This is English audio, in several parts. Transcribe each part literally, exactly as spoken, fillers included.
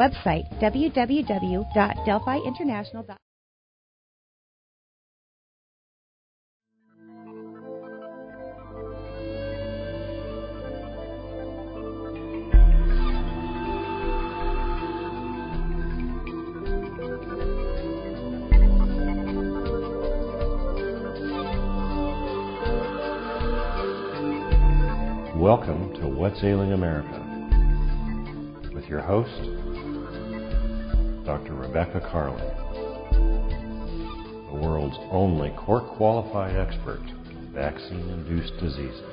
Website, w w w dot delphi international dot com. Welcome to What's Ailing America with your host, Doctor Rebecca Carlin, the world's only court-qualified expert in vaccine-induced diseases.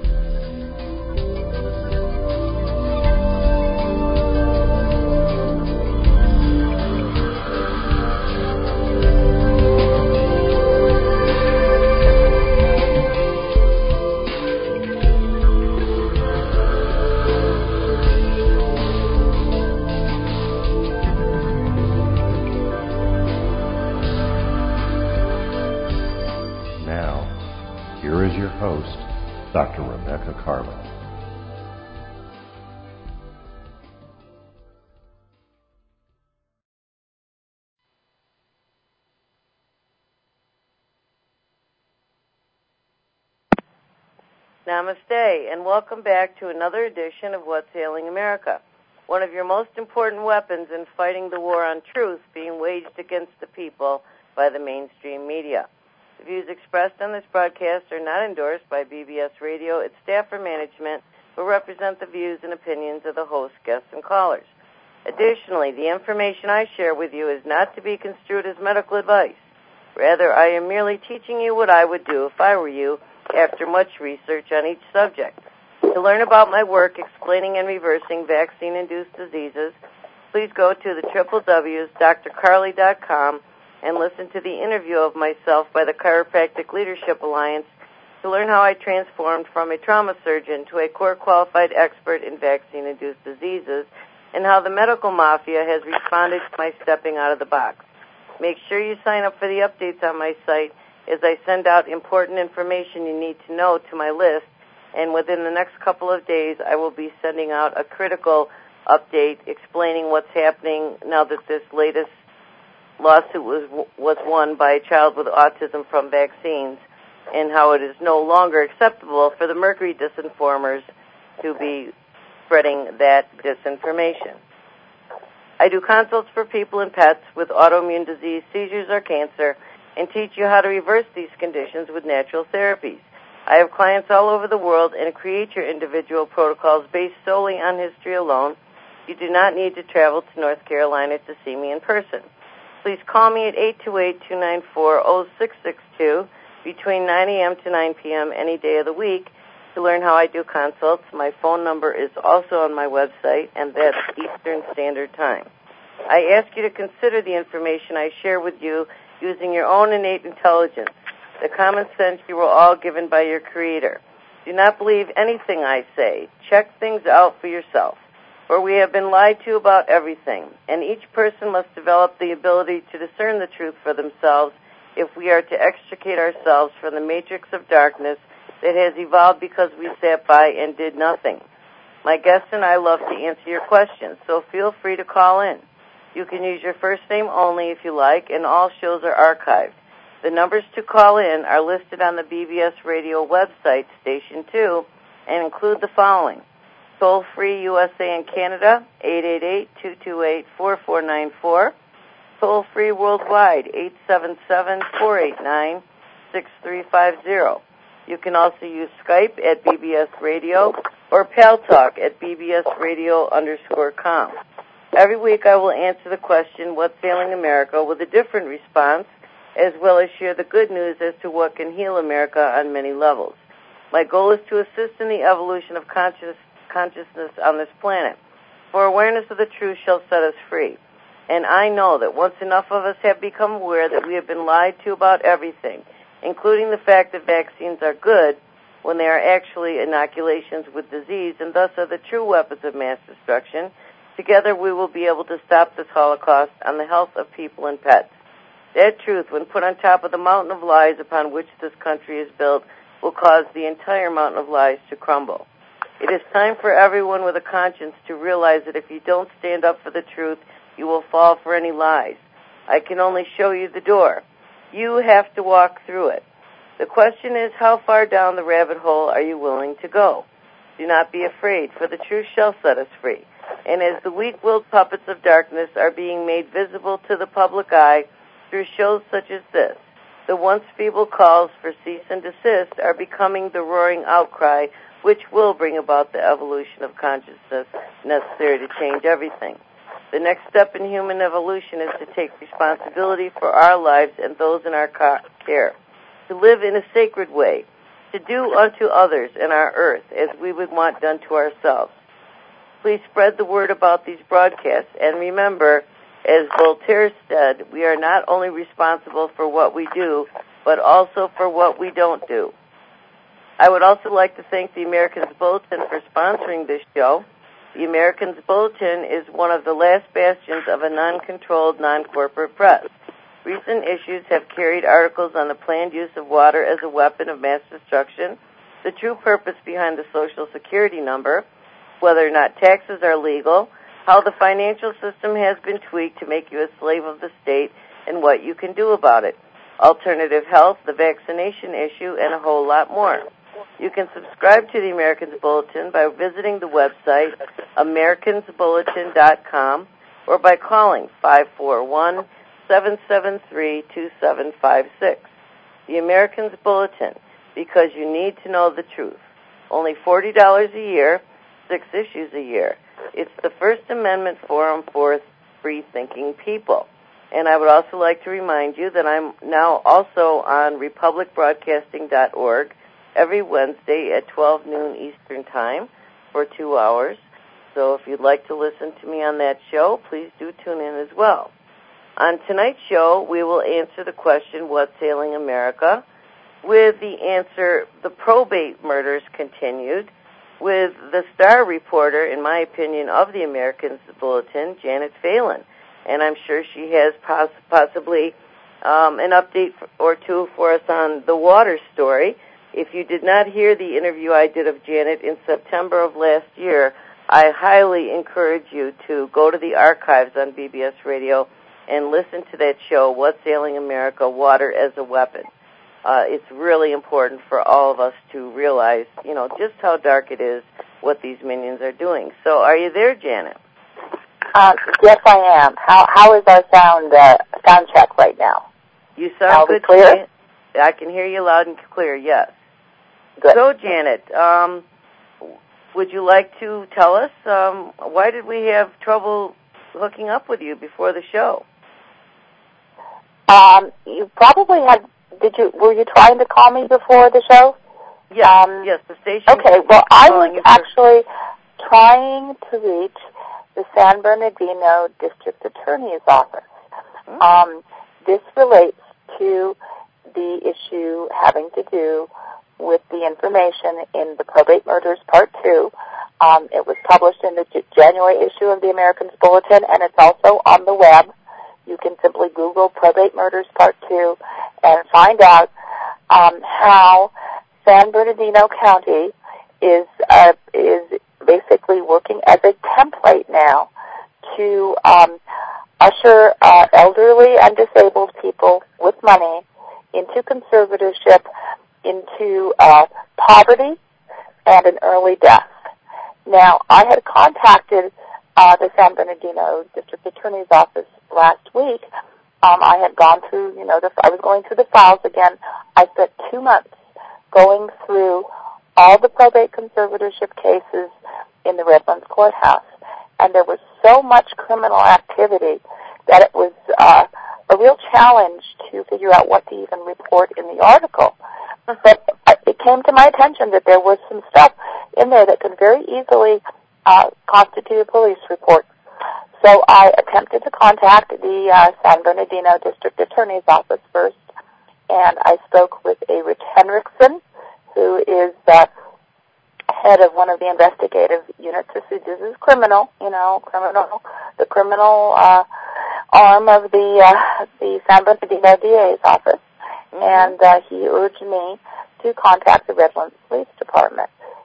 Host, Doctor Rebecca Carlin. Namaste, and welcome back to another edition of What's Ailing America, one of your most important weapons in fighting the war on truth being waged against the people by the mainstream media. The views expressed on this broadcast are not endorsed by B B S Radio, its staff, or management, but represent the views and opinions of the host, guests, and callers. Additionally, the information I share with you is not to be construed as medical advice. Rather, I am merely teaching you what I would do if I were you after much research on each subject. To learn about my work explaining and reversing vaccine-induced diseases, please go to the w w w dot d r carly dot com and listen to the interview of myself by the Chiropractic Leadership Alliance to learn how I transformed from a trauma surgeon to a court-qualified expert in vaccine-induced diseases and how the medical mafia has responded to my stepping out of the box. Make sure you sign up for the updates on my site as I send out important information you need to know to my list, and within the next couple of days I will be sending out a critical update explaining what's happening now that this latest lawsuit was was won by a child with autism from vaccines, and how it is no longer acceptable for the mercury disinformers to be spreading that disinformation. I do consults for people and pets with autoimmune disease, seizures, or cancer, and teach you how to reverse these conditions with natural therapies. I have clients all over the world and create your individual protocols based solely on history alone. You do not need to travel to North Carolina to see me in person. Please call me at eight two eight, two nine four, zero six six two between nine a.m. to nine p.m. any day of the week to learn how I do consults. My phone number is also on my website, and that's Eastern Standard Time. I ask you to consider the information I share with you using your own innate intelligence, the common sense you were all given by your Creator. Do not believe anything I say. Check things out for yourself. For we have been lied to about everything, and each person must develop the ability to discern the truth for themselves if we are to extricate ourselves from the matrix of darkness that has evolved because we sat by and did nothing. My guests and I love to answer your questions, so feel free to call in. You can use your first name only if you like, and all shows are archived. The numbers to call in are listed on the B B S Radio website, Station two, and include the following. Toll-free U S A and Canada, eight eight eight, two two eight, four four nine four. Toll-free worldwide, eight seven seven, four eight nine, six three five zero. You can also use Skype at B B S Radio or PalTalk at B B S Radio underscore com. Every week I will answer the question, what's ailing America, with a different response, as well as share the good news as to what can heal America on many levels. My goal is to assist in the evolution of conscious consciousness on this planet, for awareness of the truth shall set us free. And I know that once enough of us have become aware that we have been lied to about everything, including the fact that vaccines are good when they are actually inoculations with disease and thus are the true weapons of mass destruction, together we will be able to stop this Holocaust on the health of people and pets. That truth, when put on top of the mountain of lies upon which this country is built, will cause the entire mountain of lies to crumble. It is time for everyone with a conscience to realize that if you don't stand up for the truth, you will fall for any lies. I can only show you the door. You have to walk through it. The question is, how far down the rabbit hole are you willing to go? Do not be afraid, for the truth shall set us free. And as the weak-willed puppets of darkness are being made visible to the public eye through shows such as this, the once feeble calls for cease and desist are becoming the roaring outcry which will bring about the evolution of consciousness necessary to change everything. The next step in human evolution is to take responsibility for our lives and those in our care, to live in a sacred way, to do unto others and our earth as we would want done to ourselves. Please spread the word about these broadcasts, and remember, as Voltaire said, we are not only responsible for what we do, but also for what we don't do. I would also like to thank the Americans Bulletin for sponsoring this show. The Americans Bulletin is one of the last bastions of a non-controlled, non-corporate press. Recent issues have carried articles on the planned use of water as a weapon of mass destruction, the true purpose behind the Social Security number, whether or not taxes are legal, how the financial system has been tweaked to make you a slave of the state, and what you can do about it, alternative health, the vaccination issue, and a whole lot more. You can subscribe to the Americans Bulletin by visiting the website americans bulletin dot com or by calling five four one, seven seven three, two seven five six. The Americans Bulletin, because you need to know the truth. Only forty dollars a year, six issues a year. It's the First Amendment Forum for free-thinking people. And I would also like to remind you that I'm now also on republic broadcasting dot org every Wednesday at twelve noon Eastern Time for two hours. So if you'd like to listen to me on that show, please do tune in as well. On tonight's show, we will answer the question, what's ailing America? With the answer, the probate murders continued, with the star reporter, in my opinion, of the Americans Bulletin, Janet Phelan. And I'm sure she has poss- possibly um, an update or two for us on the water story. If you did not hear the interview I did of Janet in September of last year, I highly encourage you to go to the archives on B B S Radio and listen to that show, What's Ailing America, Water as a Weapon. Uh, it's really important for all of us to realize, you know, just how dark it is, what these minions are doing. So are you there, Janet? Uh, yes, I am. How How is our sound uh, sound check right now? You sound Are good. we clear? Today. I can hear you loud and clear, yes. Good. So, Janet, um, would you like to tell us um, why did we have trouble hooking up with you before the show? Um, you probably had. Did you? Were you trying to call me before the show? Yes. Um, yes. The station. Okay. Well, I was you actually trying to reach the San Bernardino District Attorney's Office. Mm. Um, this relates to the issue having to do with the information in the Probate Murders Part two. Um, it was published in the January issue of the Americans Bulletin, and it's also on the web. You can simply Google Probate Murders Part two and find out um, how San Bernardino County is uh, is basically working as a template now to um, usher uh, elderly and disabled people with money into conservatorship, into uh, poverty, and an early death. Now, I had contacted uh, the San Bernardino District Attorney's Office last week. Um, I had gone through, you know, the, I was going through the files again. I spent two months going through all the probate conservatorship cases in the Redlands Courthouse, and there was so much criminal activity that it was uh, a real challenge to figure out what to even report in the article. But it came to my attention that there was some stuff in there that could very easily uh, constitute a police report. So I attempted to contact the uh, San Bernardino District Attorney's Office first, and I spoke with a Rich Henriksen, who is uh, head of one of the investigative units. This is, this is criminal, you know, criminal, the criminal uh, arm of the uh, the San Bernardino D A's office. And uh, he urged me to contact the Redlands Police Department.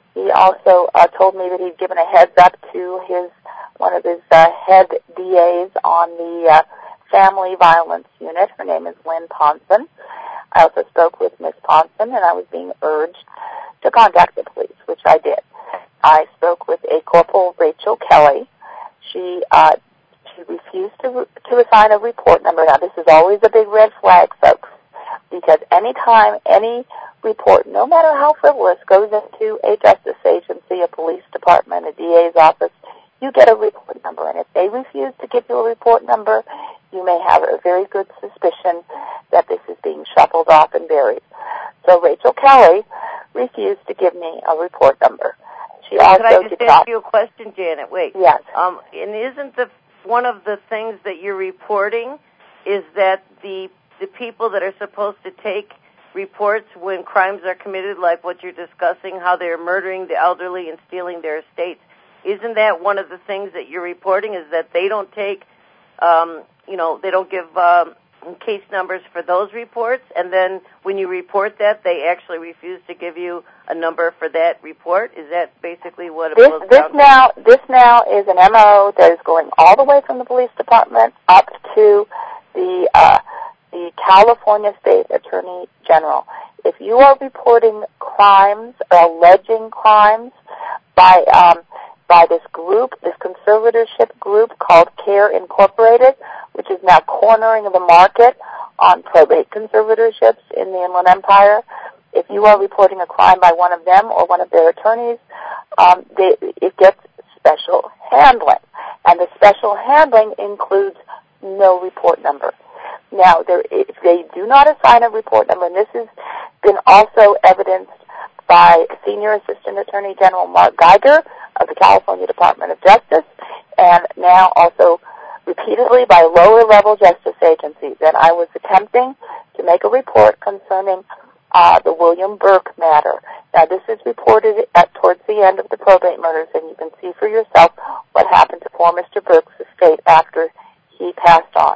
He also uh, told me that he'd given a heads up to his one of his uh, head D As on the uh, Family Violence Unit. Her name is Lynn Ponson. I also spoke with Miz Ponson, and I was being urged to contact the police, which I did. I spoke with a Corporal Rachel Kelly. She uh, she refused to to assign a report number. Now, this is always a big red flag, folks, because any time any report, no matter how frivolous, goes into a justice agency, a police department, a D A's office, you get a report number. And if they refuse to give you a report number, you may have a very good suspicion that this is being shuffled off and buried. So Rachel Kelly refused to give me a report number. She also Could I just did ask not, you a question, Janet? Wait. Yes. Um, and isn't the one of the things that you're reporting is that the the people that are supposed to take reports when crimes are committed, like what you're discussing, how they're murdering the elderly and stealing their estates, isn't that one of the things that you're reporting is that they don't take, um, you know, they don't give um, case numbers for those reports, and then when you report that, they actually refuse to give you a number for that report? Is that basically what it this, boils this down to? now, this now is an M O that is going all the way from the police department up to the uh, the California State Attorney General. If you are reporting crimes or alleging crimes by um, by this group, this conservatorship group called CARE Incorporated, which is now cornering the market on probate conservatorships in the Inland Empire, if you are reporting a crime by one of them or one of their attorneys, um, they, it gets special handling. And the special handling includes no report number. Now, there, if they do not assign a report number, and this has been also evidenced by Senior Assistant Attorney General Mark Geiger of the California Department of Justice, and now also repeatedly by lower-level justice agencies, that I was attempting to make a report concerning uh, the William Burke matter. Now, this is reported at towards the end of the probate murders, and you can see for yourself what happened to poor Mister Burke's estate after he passed on.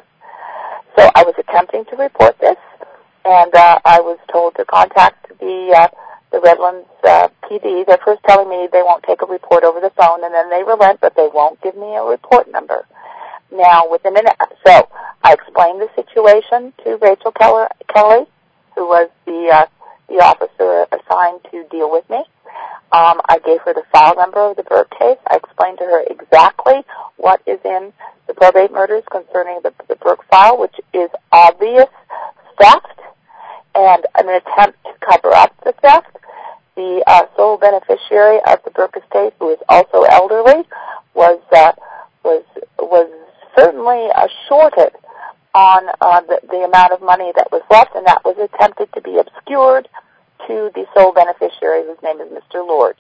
So I was attempting to report this, and uh, I was told to contact the uh, the Redlands uh, P D. They're first telling me they won't take a report over the phone, and then they relent, but they won't give me a report number. Now, within an so I explained the situation to Rachel Keller, Kelly, who was the uh, the officer assigned to deal with me. Um, I gave her the file number of the Burke case. I explained to her exactly what is in the probate murders concerning the, the Burke file, which is obvious theft and an attempt to cover up the theft. The uh, sole beneficiary of the Burke estate, who is also elderly, was uh, was was certainly uh, shorted on uh, the, the amount of money that was left, and that was attempted to be obscured to the sole beneficiary, whose name is Mister Lorge.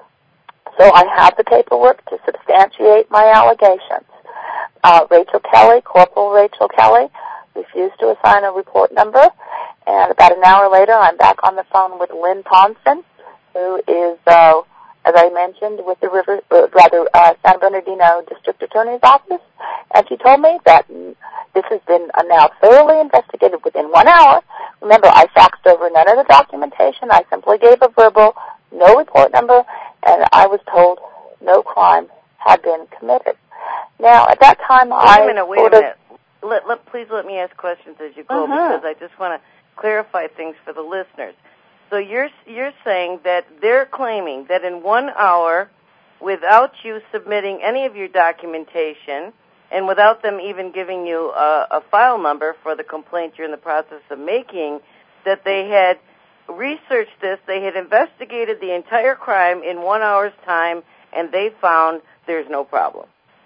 So I have the paperwork to substantiate my allegations. Uh, Rachel Kelly, Corporal Rachel Kelly, refused to assign a report number, and about an hour later, I'm back on the phone with Lynn Ponson, who is, uh, as I mentioned, with the River, uh, rather uh, San Bernardino District Attorney's Office, and she told me that this has been uh, now thoroughly investigated within one hour. Remember, I faxed over none of the documentation. I simply gave a verbal, no report number, and I was told no crime had been committed. Now, at that time, wait I... Wait a minute, wait a minute. Let, let, please let me ask questions as you go, uh-huh. because I just want to clarify things for the listeners. So you're you're saying that they're claiming that in one hour, without you submitting any of your documentation, and without them even giving you a, a file number for the complaint you're in the process of making, that they had researched this, they had investigated the entire crime in one hour's time, and they found there's no problem.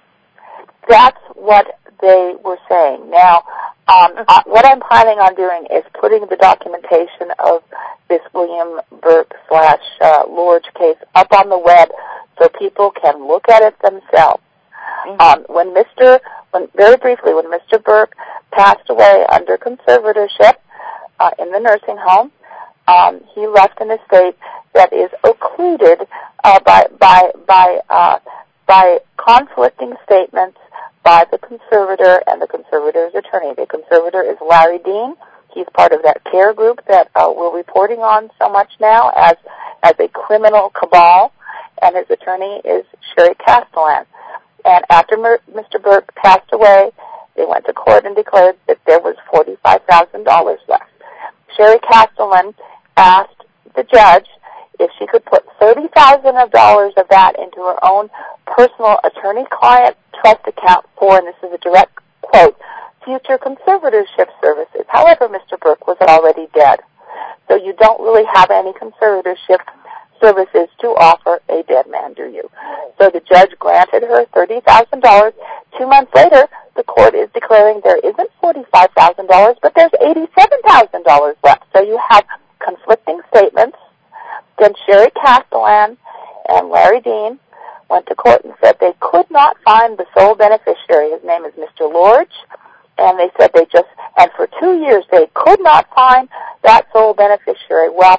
That's what they were saying. Now, um, uh, what I'm planning on doing is putting the documentation of this William Burke slash uh, Lorge case up on the web so people can look at it themselves. Mm-hmm. Um, when Mister When, very briefly, when Mister Burke passed away under conservatorship uh, in the nursing home, um, he left an estate that is occluded uh, by by by uh, by conflicting statements by the conservator and the conservator's attorney. The conservator is Larry Dean. He's part of that CARE group that uh, we're reporting on so much now as as a criminal cabal, and his attorney is Sherry Castellan. And after Mister Burke passed away, they went to court and declared that there was forty-five thousand dollars left. Sherry Castellan asked the judge if she could put thirty thousand dollars of that into her own personal attorney-client trust account for, and this is a direct quote, future conservatorship services. However, Mister Burke was already dead, so you don't really have any conservatorship services to offer a dead man, do you? So the judge granted her thirty thousand dollars. Two months later, the court is declaring there isn't forty-five thousand dollars, but there's eighty-seven thousand dollars left. So you have conflicting statements. Then Sherry Castellan and Larry Dean went to court and said they could not find the sole beneficiary. His name is Mister Lorge, and they said they just, and for two years they could not find that sole beneficiary. Well,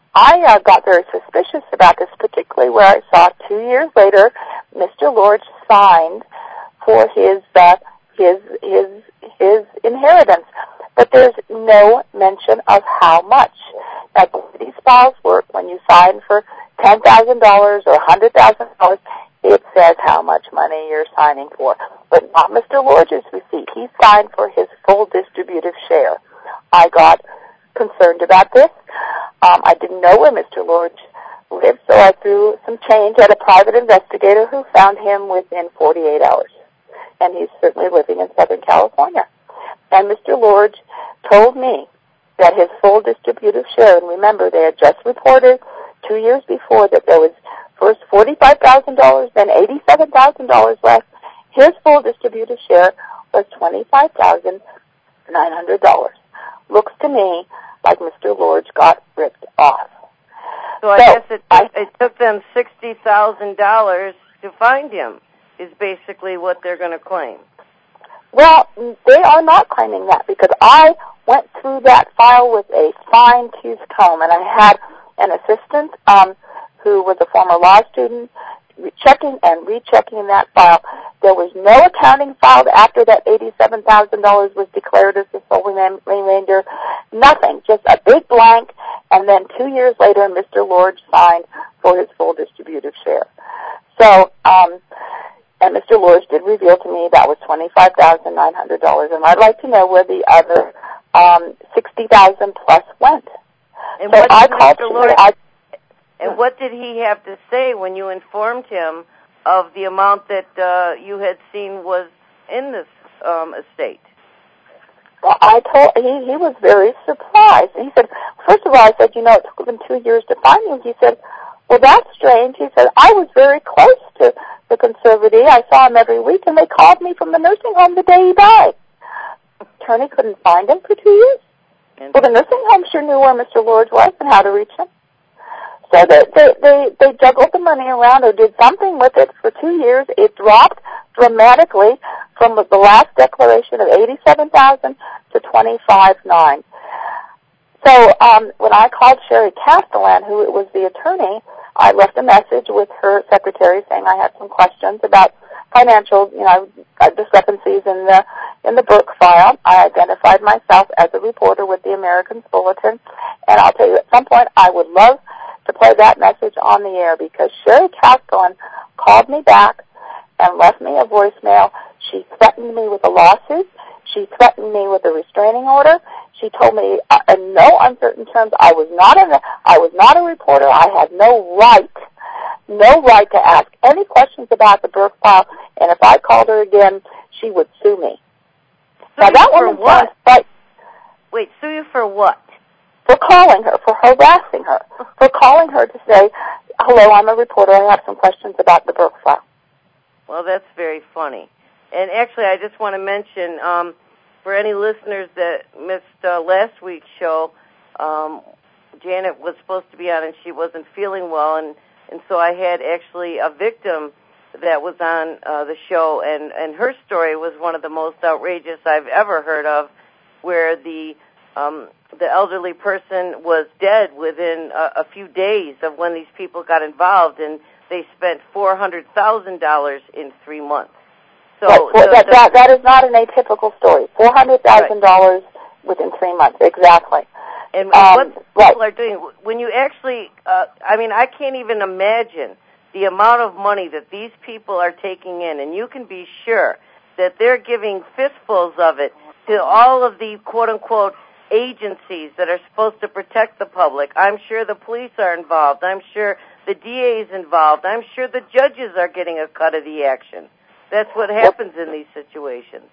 I uh, got very suspicious about this, particularly where I saw two years later Mister Lorge signed for his uh, his his his inheritance, but there's no mention of how much. Now, these files work when you sign for ten thousand dollars or one hundred thousand dollars. It says how much money you're signing for, but not Mister Lorge's receipt. He signed for his full distributive share. I got concerned about this. Um, I didn't know where Mister Lorge lived, so I threw some change at a private investigator who found him within forty-eight hours. And he's certainly living in Southern California. And Mister Lorge told me that his full distributive share, and remember, they had just reported two years before that there was first forty-five thousand dollars, then eighty-seven thousand dollars left. His full distributive share was twenty-five thousand nine hundred dollars. Looks to me like Mister Lorge got ripped off. So I so, guess it, I, it took them sixty thousand dollars to find him, is basically what they're going to claim. Well, they are not claiming that, because I went through that file with a fine-tooth comb, and I had an assistant um, who was a former law student checking and rechecking that file. There was no accounting filed after that eighty-seven thousand dollars was declared as the sole remainder. Nothing, just a big blank, and then two years later, Mister Lorge signed for his full distributive share. So, um, and Mister Lorge did reveal to me that was twenty-five thousand nine hundred dollars, and I'd like to know where the other um, sixty thousand dollars plus went. And so what I did called Mister Sherry, Lorge, I, and what did he have to say when you informed him of the amount that uh, you had seen was in this um, estate? Well, I told he he was very surprised. He said, first of all, I said, you know, it took them two years to find you. He said, well, that's strange. He said, I was very close to the conservatee. I saw him every week, and they called me from the nursing home the day he died. Attorney couldn't find him for two years. Well, the nursing home sure knew where Mister Lorge was and how to reach him. So they, they, they, they juggled the money around or did something with it for two years. It dropped dramatically from the last declaration of eighty-seven thousand dollars to twenty-five thousand nine hundred dollars. So um, when I called Sherry Castellan, who was the attorney, I left a message with her secretary saying I had some questions about financial, you know, discrepancies in the in the Burke file. I identified myself as a reporter with the Americans Bulletin, and I'll tell you, at some point I would love to play that message on the air, because Sherry Castellan called me back and left me a voicemail. She threatened me with a lawsuit. She threatened me with a restraining order. She told me uh, in no uncertain terms I was not a I was not a reporter. I had no right, no right to ask any questions about the Burke file. And if I called her again, she would sue me. Sue now you that for woman's what? Right. Wait, sue you for what? For calling her, for harassing her, for calling her to say, hello, I'm a reporter. I have some questions about the Burke file. Well, that's very funny. And actually, I just want to mention, um, for any listeners that missed uh, last week's show, um, Janet was supposed to be on and she wasn't feeling well, and, and so I had actually a victim that was on uh, the show, and, and her story was one of the most outrageous I've ever heard of, where the um, the elderly person was dead within a, a few days of when these people got involved, and they spent four hundred thousand dollars in three months. So right. well, the, that, the, that, that is not an atypical story. four hundred thousand dollars Within three months, exactly. And, and um, what people right. are doing, when you actually, uh, I mean, I can't even imagine the amount of money that these people are taking in, and you can be sure that they're giving fistfuls of it to all of the quote-unquote agencies that are supposed to protect the public. I'm sure the police are involved. I'm sure the D A is involved. I'm sure the judges are getting a cut of the action. That's what happens in these situations.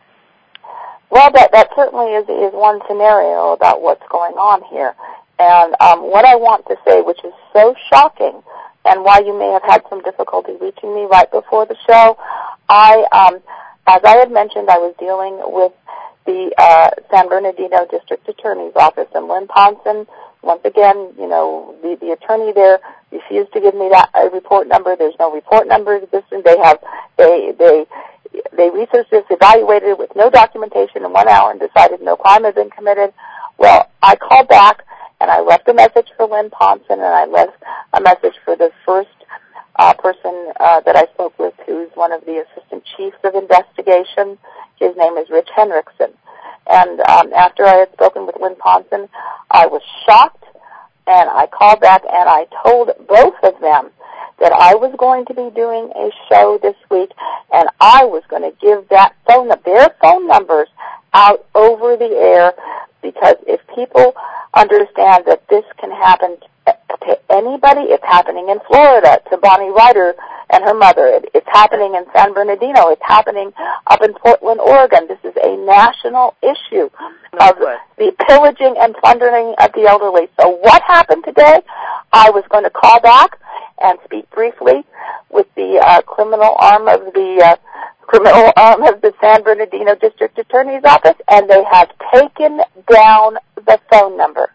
Well, that, that certainly is, is one scenario about what's going on here. And um, what I want to say, which is so shocking, and why you may have had some difficulty reaching me right before the show, I, um, as I had mentioned, I was dealing with the uh, San Bernardino District Attorney's Office, and Lynn Ponson, once again, you know, the, the attorney there refused to give me that uh, report number. There's no report number. This, and they have, they, they, they researched this, evaluated it with no documentation in one hour, and decided no crime had been committed. Well, I called back, and I left a message for Lynn Ponson, and I left a message for the first uh, person uh, that I spoke with, who's one of the assistant chiefs of investigation. His name is Rich Henriksen. And um, after I had spoken with Lynn Ponson, I was shocked, and I called back and I told both of them that I was going to be doing a show this week, and I was going to give that phone, their phone numbers out over the air, because if people understand that this can happen to anybody, it's happening in Florida to Bonnie Ryder and her mother. It, it's happening in San Bernardino. It's happening up in Portland, Oregon. This is a national issue of the pillaging and plundering of the elderly. So what happened today? I was going to call back and speak briefly with the uh, criminal arm of the uh, criminal arm of the San Bernardino District Attorney's Office, and they have taken down the phone number.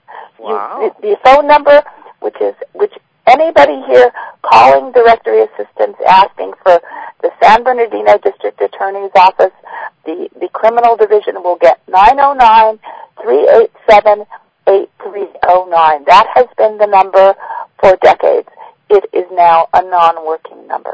Wow. You, the, the phone number, which is which anybody here calling directory assistance asking for the San Bernardino District Attorney's Office, the, the criminal division will get nine oh nine, three eight seven, eight three oh nine. That has been the number for decades. It is now a non-working number.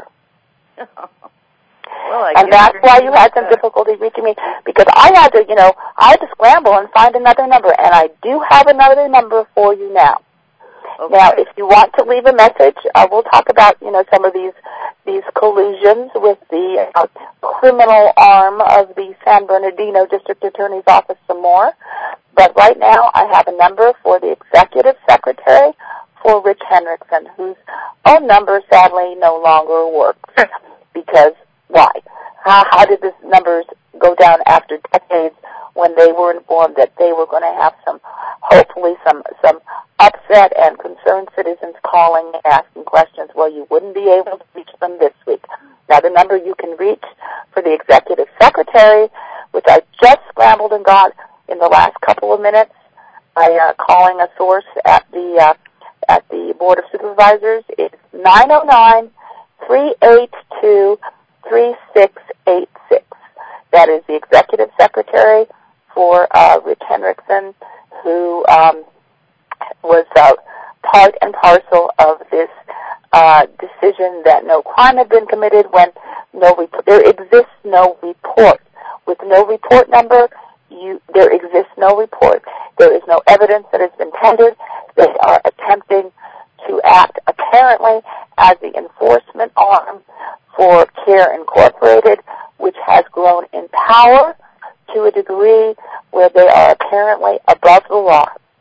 Well, I and that's why you had some difficulty reaching me, because I had to, you know, I had to scramble and find another number, and I do have another number for you now. Okay. Now, if you want to leave a message, uh, we'll talk about, you know, some of these these collusions with the uh, criminal arm of the San Bernardino District Attorney's Office some more. But right now, I have a number for the Executive Secretary for Rich Henriksen, whose own number sadly no longer works. Because why? How, how did these numbers go down after decades when they were informed that they were going to have some, hopefully some, some upset and concerned citizens calling and asking questions? Well, you wouldn't be able to reach them this week. Now, the number you can reach for the Executive Secretary, which I just scrambled and got in the last couple of minutes by uh, calling a source at the uh, at the Board of Supervisors, is nine oh nine, three eight two, three six eight six. That is the Executive Secretary for uh, Rich Henriksen, who um, was uh, part and parcel of this uh, decision that no crime had been committed when no rep- there exists no report. With no report number, you, there exists no report. There is no evidence that has been tendered. They are attempting to act apparently as the enforcement arm for CARE Incorporated, which has grown in power to a degree where they are apparently above the law.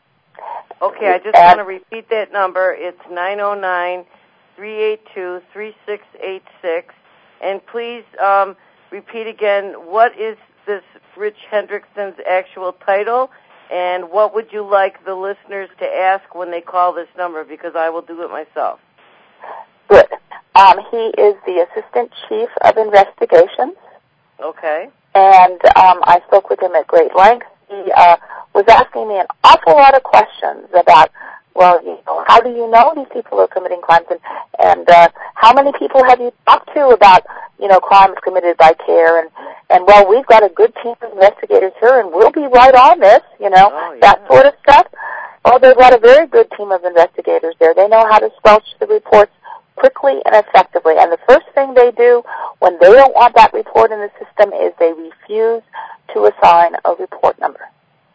Okay, I just and, want to repeat that number. It's nine oh nine, three eight two, three six eight six. And please um, repeat again, what is this Rich Henriksen's actual title, and what would you like the listeners to ask when they call this number, because I will do it myself. Good. Um, he is the Assistant Chief of Investigations. Okay. And um, I spoke with him at great length. He uh, was asking me an awful lot of questions about, well, you know, how do you know these people are committing crimes, and, and uh, how many people have you talked to about, you know, crimes committed by CARE, and, and well, we've got a good team of investigators here, and we'll be right on this, you know, oh, yeah. that sort of stuff. Well, they've got a very good team of investigators there. They know how to squelch the reports quickly and effectively. And the first thing they do when they don't want that report in the system is they refuse to assign a report number.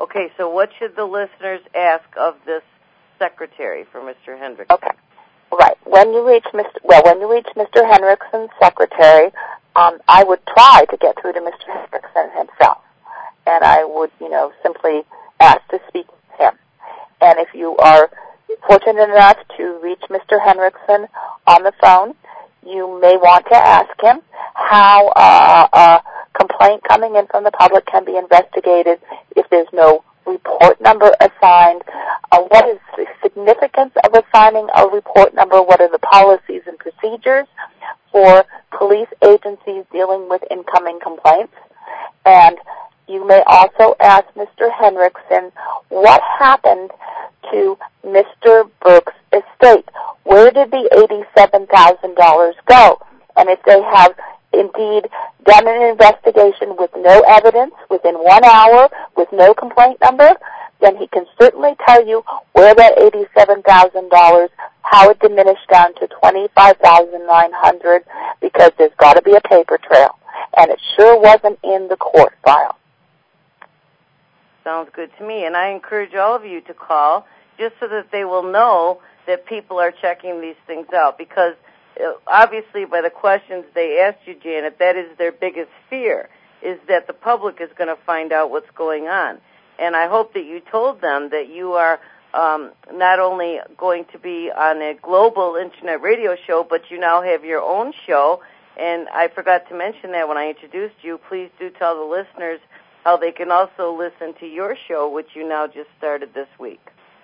Okay, so what should the listeners ask of this secretary for Mister Hendrickson? Okay, right. When you reach Mister Well, when you reach Mister Hendrickson's secretary, um, I would try to get through to Mister Hendrickson himself, and I would, you know, simply ask to speak with him. And if you are fortunate enough to reach Mister Hendrickson on the phone, you may want to ask him how uh, a complaint coming in from the public can be investigated if there's no report number assigned. Uh, what is the significance of assigning a report number? What are the policies and procedures for police agencies dealing with incoming complaints? And you may also ask Mister Hendrickson what happened to Mister Brooks' estate. Where did the eighty-seven thousand dollars go? And if they have indeed done an investigation with no evidence, within one hour, with no complaint number, then he can certainly tell you where that eighty-seven thousand dollars, how it diminished down to twenty-five thousand nine hundred dollars, because there's got to be a paper trail. And it sure wasn't in the court file. Sounds good to me. And I encourage all of you to call just so that they will know that people are checking these things out, because uh, obviously by the questions they asked you, Janet, that is their biggest fear, is that the public is going to find out what's going on. And I hope that you told them that you are um, not only going to be on a global internet radio show, but you now have your own show. And I forgot to mention that when I introduced you. Please do tell the listeners how they can also listen to your show, which you now just started this week.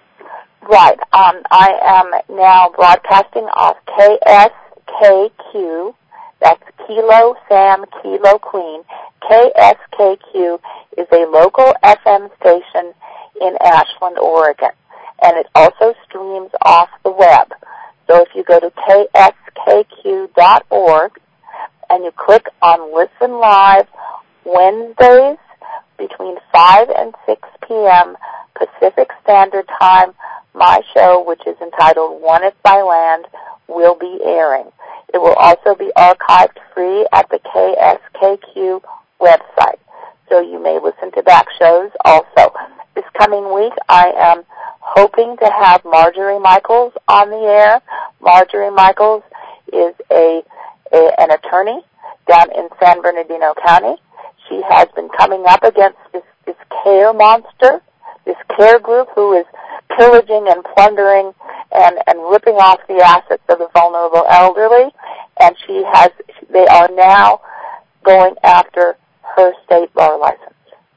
Right. Um, I am now broadcasting off K S K Q. That's Kilo Sam Kilo Queen. K S K Q is a local F M station in Ashland, Oregon, and it also streams off the web. So if you go to K S K Q dot org and you click on Listen Live Wednesdays between five and six p.m. Pacific Standard Time, my show, which is entitled Won It by Land, will be airing. It will also be archived free at the K S K Q website, so you may listen to back shows also. This coming week, I am hoping to have Marjorie Michaels on the air. Marjorie Michaels is a, a an attorney down in San Bernardino County. She has been coming up against this, this care monster, this care group who is pillaging and plundering and, and ripping off the assets of the vulnerable elderly. And she has, they are now going after her state bar license.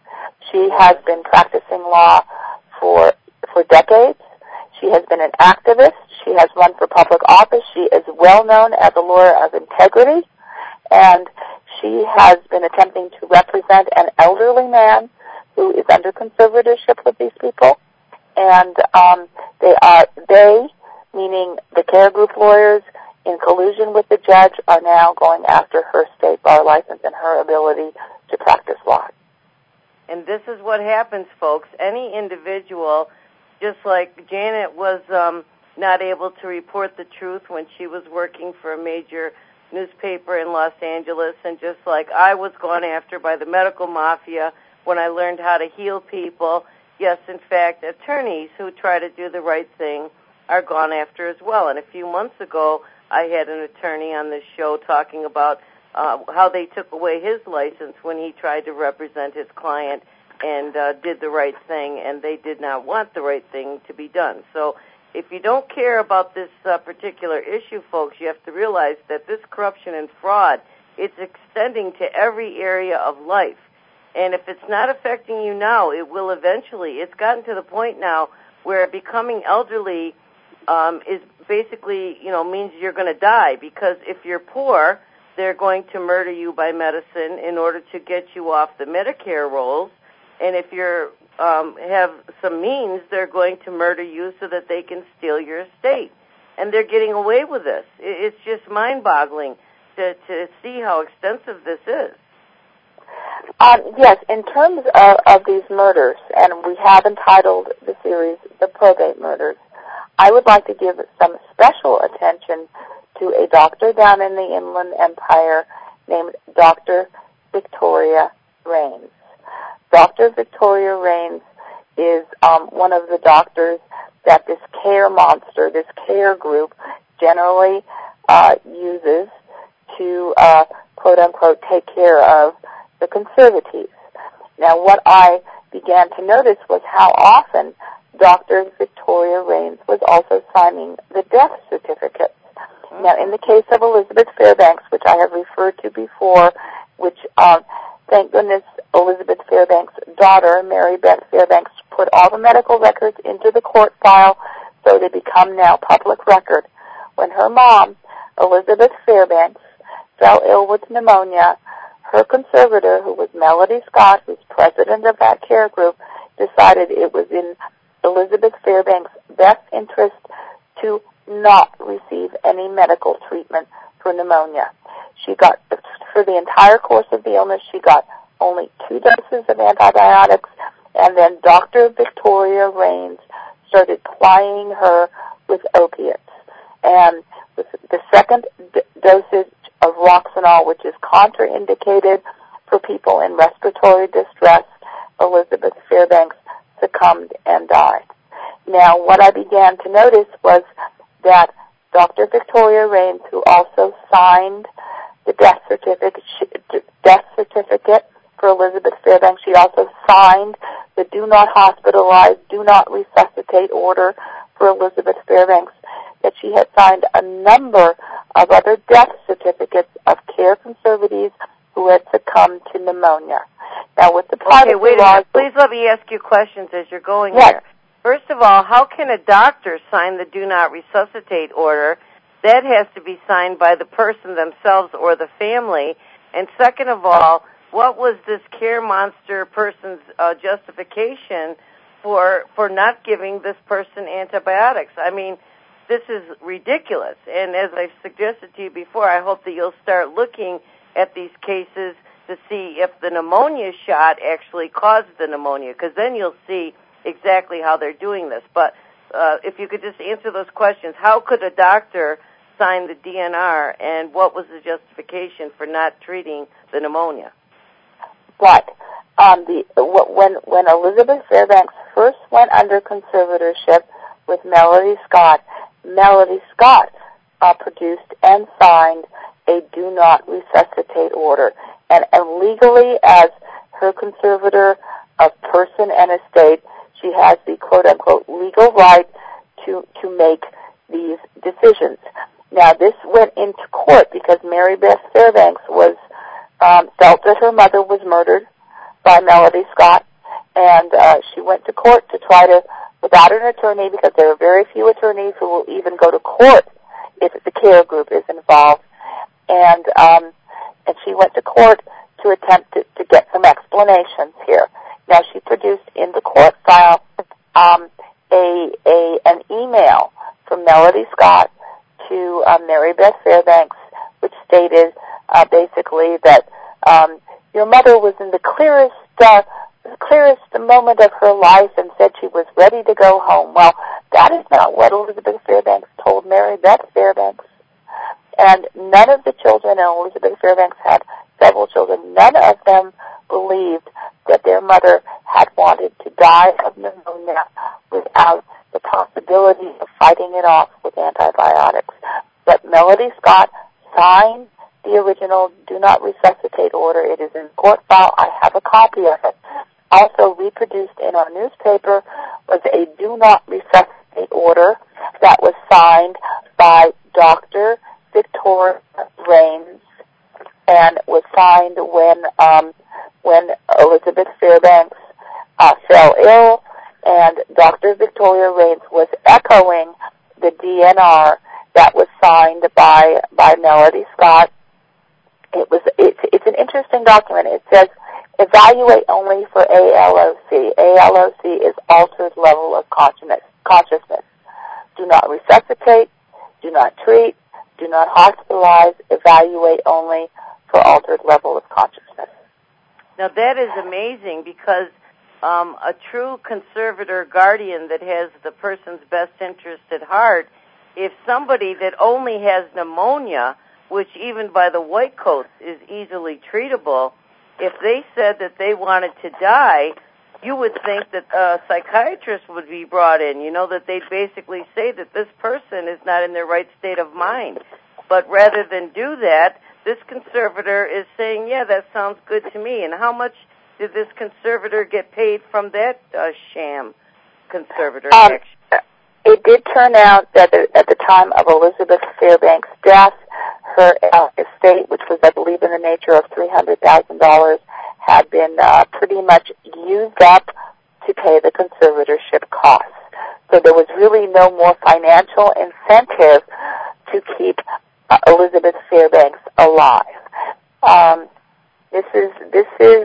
She has been practicing law for for decades. She has been an activist. She has run for public office. She is well known as a lawyer of integrity, and she has been attempting to represent an elderly man who is under conservatorship with these people. And um, they are, they, meaning the care group lawyers, in collusion with the judge, are now going after her state bar license and her ability to practice law. And this is what happens, folks. Any individual, just like Janet was um, not able to report the truth when she was working for a major newspaper in Los Angeles, and just like I was gone after by the medical mafia when I learned how to heal people, yes, in fact, attorneys who try to do the right thing are gone after as well. And a few months ago, I had an attorney on this show talking about uh, how they took away his license when he tried to represent his client and uh, did the right thing, and they did not want the right thing to be done. So if you don't care about this uh, particular issue, folks, you have to realize that this corruption and fraud, it's extending to every area of life. And if it's not affecting you now, it will eventually. It's gotten to the point now where becoming elderly um, is basically, you know, means you're going to die, because if you're poor, they're going to murder you by medicine in order to get you off the Medicare rolls. And if you're um, have some means, they're going to murder you so that they can steal your estate. And they're getting away with this. It's just mind-boggling to, to see how extensive this is. Um, yes, in terms of, of these murders, and we have entitled the series The Probate Murders, I would like to give some special attention to a doctor down in the Inland Empire named Doctor Victoria Rains. Doctor Victoria Rains is um, one of the doctors that this care monster, this care group, generally uh, uses to, uh, quote-unquote, take care of the conservatives. Now, what I began to notice was how often Doctor Victoria Raines was also signing the death certificates. Mm-hmm. Now, in the case of Elizabeth Fairbanks, which I have referred to before, which, um, thank goodness, Elizabeth Fairbanks' daughter, Mary Beth Fairbanks, put all the medical records into the court file, so they become now public record. When her mom, Elizabeth Fairbanks, fell ill with pneumonia, her conservator, who was Melody Scott, who's president of that care group, decided it was in Elizabeth Fairbanks' best interest to not receive any medical treatment for pneumonia. She got, for the entire course of the illness, she got only two doses of antibiotics, and then Doctor Victoria Raines started plying her with opiates. And with the second d- dosage of Roxanol, which is contraindicated for people in respiratory distress, Elizabeth Fairbanks succumbed and died. Now, what I began to notice was that Doctor Victoria Raines, who also signed the death certificate, death certificate for Elizabeth Fairbanks, she also signed the do not hospitalize, do not resuscitate order for Elizabeth Fairbanks, that she had signed a number of other death certificates of care conservatives who had succumbed to pneumonia. Now, with the privacy okay, wait a laws, minute. Please let me ask you questions as you're going yes. here. First of all, how can a doctor sign the do not resuscitate order? That has to be signed by the person themselves or the family. And second of all, what was this care monster person's uh, justification for for not giving this person antibiotics? I mean, this is ridiculous. And as I've suggested to you before, I hope that you'll start looking at these cases to see if the pneumonia shot actually caused the pneumonia, because then you'll see exactly how they're doing this. But uh, if you could just answer those questions, how could a doctor sign the D N R, and what was the justification for not treating the pneumonia? But um, the when when Elizabeth Fairbanks first went under conservatorship with Melody Scott, Melody Scott uh, produced and signed a do not resuscitate order, and, and legally, as her conservator of person and estate, she has the quote-unquote legal right to to make these decisions. Now, this went into court because Mary Beth Fairbanks was um, felt that her mother was murdered by Melody Scott, and uh, she went to court to try to, without an attorney, because there are very few attorneys who will even go to court if the care group is involved, and um, and she went to court to attempt to, to get some explanations here. Now, she produced in the court file um, a, a an email from Melody Scott to uh, Mary Beth Fairbanks, which stated uh, basically that um, your mother was in the clearest, uh, the clearest moment of her life and said she was ready to go home. Well, that is not what Elizabeth Fairbanks told Mary Beth Fairbanks. And none of the children, and Elizabeth Fairbanks had several children, none of them believed that their mother had wanted to die of pneumonia without the possibility of fighting it off with antibiotics. But Melody Scott signed the original do not resuscitate order. It is in court file. I have a copy of it. Also reproduced in our newspaper was a do not resuscitate order that was signed by Doctor Victoria Raines and was signed when um, when Elizabeth Fairbanks uh, fell ill, and Doctor Victoria Raines was echoing the D N R that was signed by by Melody Scott. It was it's, it's an interesting document. It says evaluate only for A L O C. A L O C is altered level of consciousness. Consciousness. Do not resuscitate. Do not treat. Do not hospitalize. Evaluate only for altered level of consciousness. Now that is amazing, because um, a true conservator guardian that has the person's best interest at heart, if somebody that only has pneumonia, which even by the white coats is easily treatable, if they said that they wanted to die, you would think that a psychiatrist would be brought in, you know, that they'd basically say that this person is not in their right state of mind. But rather than do that, this conservator is saying, yeah, that sounds good to me. And how much did this conservator get paid from that uh, sham conservator um, action? It did turn out that at the time of Elizabeth Fairbanks' death, her uh, estate, which was, I believe, in the nature of three hundred thousand dollars, had been uh, pretty much used up to pay the conservatorship costs. So there was really no more financial incentive to keep uh, Elizabeth Fairbanks alive. Um, this is this is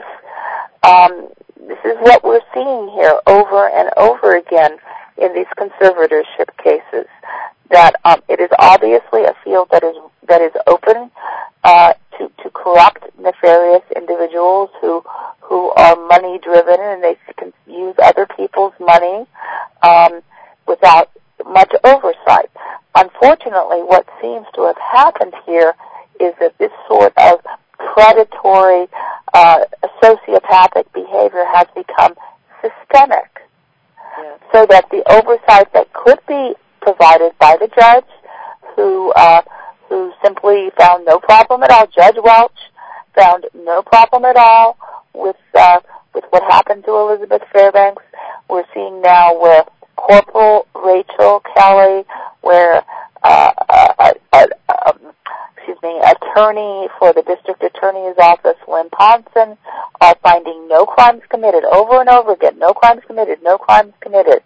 um, this is what we're seeing here over and over again in these conservatorship cases. That um, it is obviously a field that is that is open uh, to to corrupt, nefarious individuals who who are money driven and they can use other people's money um, without much oversight. Unfortunately, what seems to have happened here is that this sort of predatory, uh, sociopathic behavior has become systemic. Yeah. So that the oversight that could be provided by the judge, who uh, who simply found no problem at all, Judge Welch found no problem at all with uh, with what happened to Elizabeth Fairbanks. We're seeing now where Corporal Rachel Kelly, where uh, uh, uh, uh, excuse me, attorney for the district attorney's office, Lynn Ponson, are finding no crimes committed over and over again. No crimes committed. No crimes committed.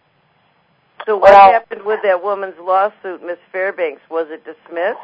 So what well, happened with that woman's lawsuit, Miss Fairbanks? Was it dismissed?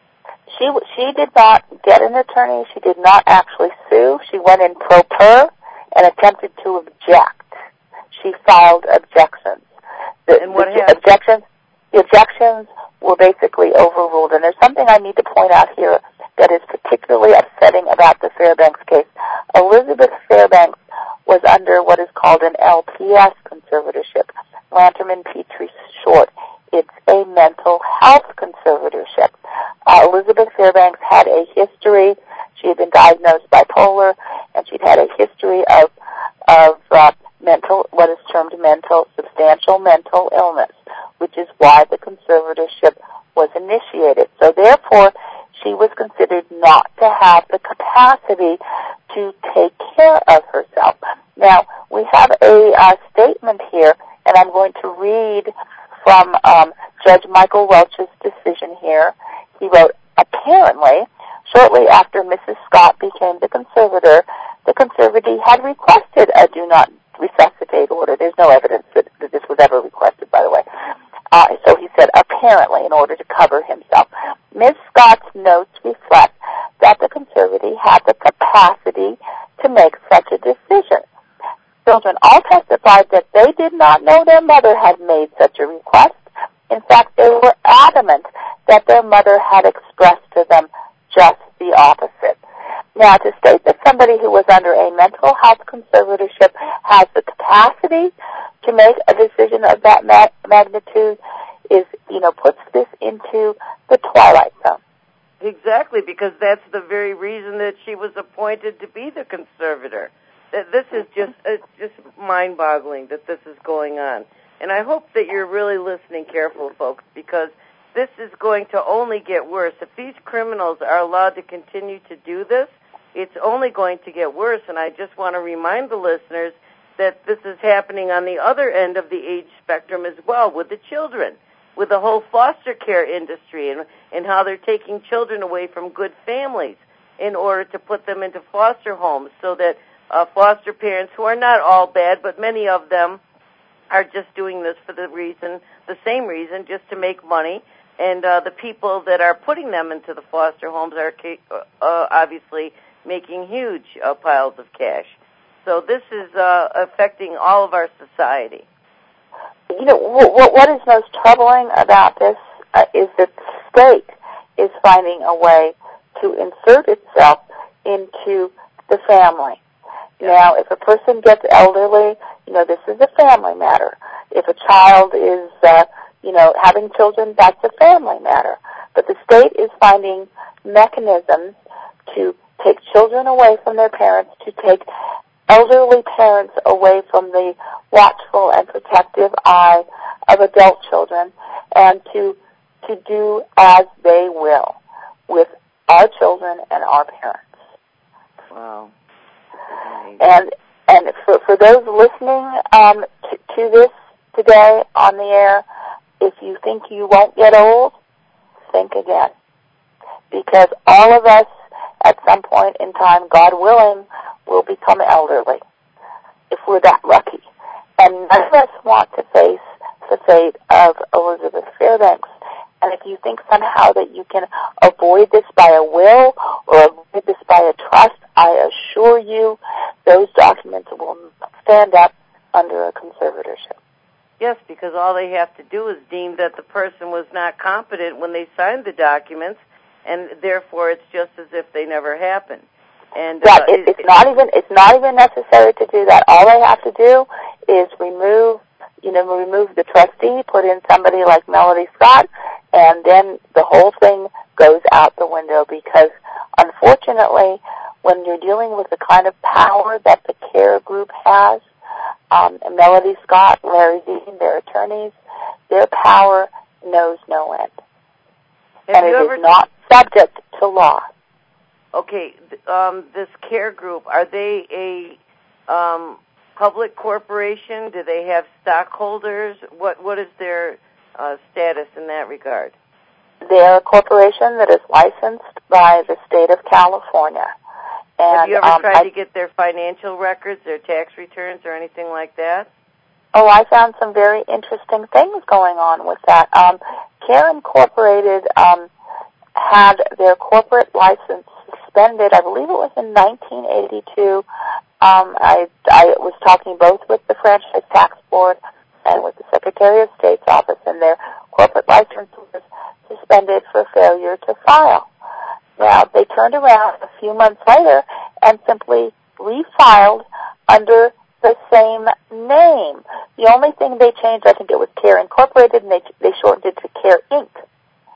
She she did not get an attorney. She did not actually sue. She went in pro per and attempted to object. She filed objections. The, and what the happened? Objections, the objections were basically overruled. And there's something I need to point out here that is particularly upsetting about the Fairbanks case. Elizabeth Fairbanks was under what is called an L P S conservatorship, Lanterman Petrie short. It's a mental health conservatorship. Uh, Elizabeth Fairbanks had a history. She had been diagnosed bipolar, and she'd had a history of of uh, mental, what is termed mental, substantial mental illness, which is why the conservatorship was initiated. So therefore, she was considered not to have the capacity to take care of herself. Now, we have a uh, statement here, and I'm going to read from um, Judge Michael Welch's decision here. He wrote, apparently, shortly after Missus Scott became the conservator, the conservatee had requested a do not resuscitate order. There's no evidence that, that this was ever requested, by the way. Uh, so he said, apparently, in order to cover himself. Miz Scott's notes reflect that the conservatee had the capacity to make such a decision. Children all testified that they did not know their mother had made such a request. In fact, they were adamant that their mother had expressed to them just the opposite. Now, to state that somebody who was under a mental health conservatorship has the capacity to make a decision of that ma- magnitude is, you know, puts this into the twilight zone. Exactly, because that's the very reason that she was appointed to be the conservator. This is just it's just mind-boggling that this is going on. And I hope that you're really listening careful, folks, because this is going to only get worse. If these criminals are allowed to continue to do this, it's only going to get worse. And I just want to remind the listeners that this is happening on the other end of the age spectrum as well, with the children, with the whole foster care industry and, and how they're taking children away from good families in order to put them into foster homes so that uh, foster parents, who are not all bad, but many of them are just doing this for the reason, the same reason, just to make money. And uh, the people that are putting them into the foster homes are uh, obviously making huge uh, piles of cash. So this is uh, affecting all of our society. You know, what, what is most troubling about this uh, is that the state is finding a way to insert itself into the family. Now, if a person gets elderly, you know, this is a family matter. If a child is, uh, you know, having children, that's a family matter. But the state is finding mechanisms to take children away from their parents, to take elderly parents away from the watchful and protective eye of adult children, and to to do as they will with our children and our parents. Wow. And and for, for those listening um, to, to this today on the air, if you think you won't get old, think again. Because all of us at some point in time, God willing, will become elderly, if we're that lucky. And none of us want to face the fate of Elizabeth Fairbanks. And if you think somehow that you can avoid this by a will or avoid this by a trust, I assure you those documents will not stand up under a conservatorship. Yes, because all they have to do is deem that the person was not competent when they signed the documents, and therefore it's just as if they never happened. And uh, it, it, it's it, not even it's not even necessary to do that. All they have to do is remove, you know, remove the trustee, put in somebody like Melody Scott, and then the whole thing goes out the window. Because unfortunately, when you're dealing with the kind of power that the CARE group has, um, and Melody Scott, Larry Dean, their attorneys, their power knows no end, have and you it ever is not subject to law. Okay, um, this CARE group, are they a um, public corporation? Do they have stockholders? What What is their uh, status in that regard? They're a corporation that is licensed by the state of California. And, have you ever um, tried I, to get their financial records, their tax returns, or anything like that? Oh, I found some very interesting things going on with that. Um, CARE Incorporated um, had their corporate license suspended, I believe it was in nineteen eighty-two. Um, I, I was talking both with the Franchise Tax Board and with the Secretary of State's office, and their corporate license was suspended for failure to file. Now, they turned around a few months later and simply refiled under the same name. The only thing they changed, I think it was CARE Incorporated, and they, they shortened it to CARE Incorporated.